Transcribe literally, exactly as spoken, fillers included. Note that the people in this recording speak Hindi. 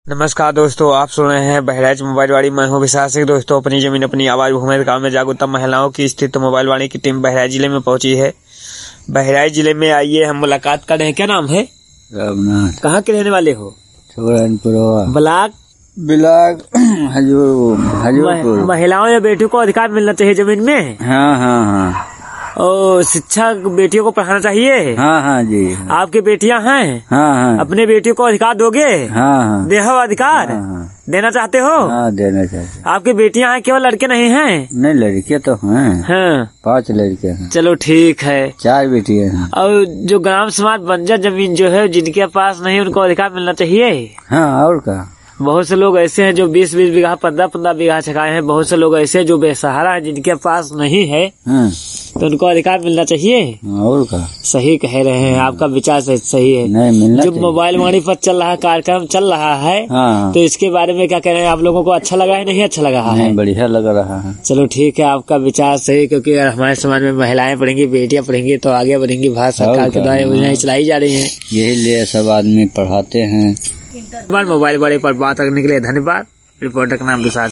नमस्कार दोस्तों, आप सुन रहे हैं बहराइच मोबाइल वाणी। मैं हूं विशाल सिंह। दोस्तों, अपनी जमीन अपनी आवाज भूमि गांव में जागरूकता महिलाओं की स्थित मोबाइल वाणी की टीम बहराइच जिले में पहुंची है। बहराइच जिले में आइए, हम मुलाकात कर रहे हैं। क्या नाम है? रघुनाथ। कहाँ के रहने वाले हो? ब्लॉक ब्लॉक हजूर हजूरपुर। महिलाओं या बेटियों को अधिकार मिलना चाहिए जमीन में। हाँ हाँ हाँ। और शिक्षा बेटियों को पढ़ाना चाहिए। हाँ हाँ जी। आपकी बेटियां हैं? हाँ हाँ। अपने बेटियों को अधिकार दोगे? हाँ हाँ। देहो अधिकार? हाँ हाँ। देना चाहते हो? हाँ देना चाहते। आपकी बेटियां हैं, केवल लड़के नहीं हैं? नहीं, लड़के तो हैं। हाँ, पांच लड़के हैं। चलो ठीक है। चार बेटियां हैं। और जो ग्राम समाज बंजर जमीन जो है, जिनके पास नहीं, उनको अधिकार मिलना चाहिए। हाँ, और का बहुत से लोग ऐसे हैं जो बीस बीस बीघा पंद्रह पंद्रह बीघा छकाए हैं। बहुत से लोग ऐसे जो बेसहारा है, जिनके पास नहीं है, हाँ। तो उनको अधिकार मिलना चाहिए। और का सही कह रहे हैं, आपका विचार सही है। नहीं मिलना जो चाहिए। मोबाइल वाणी पर चल रहा कार्यक्रम चल रहा है, हाँ। तो इसके बारे में क्या कह रहे हैं? आप लोगों को अच्छा लगा है, नहीं अच्छा लगा है? नहीं, बढ़िया लग रहा है। चलो ठीक है, आपका विचार सही, क्योंकि अगर हमारे समाज में महिलाएं पढ़ेंगी, बेटियां पढ़ेंगी, तो आगे बढ़ेंगी। भारत सरकार के द्वारा योजनाएं चलाई जा रही हैं। यही लिए सब आदमी पढ़ाते हैं। मोबाइल वाणी पर बात करने के लिए धन्यवाद। रिपोर्टर का नाम विशाल।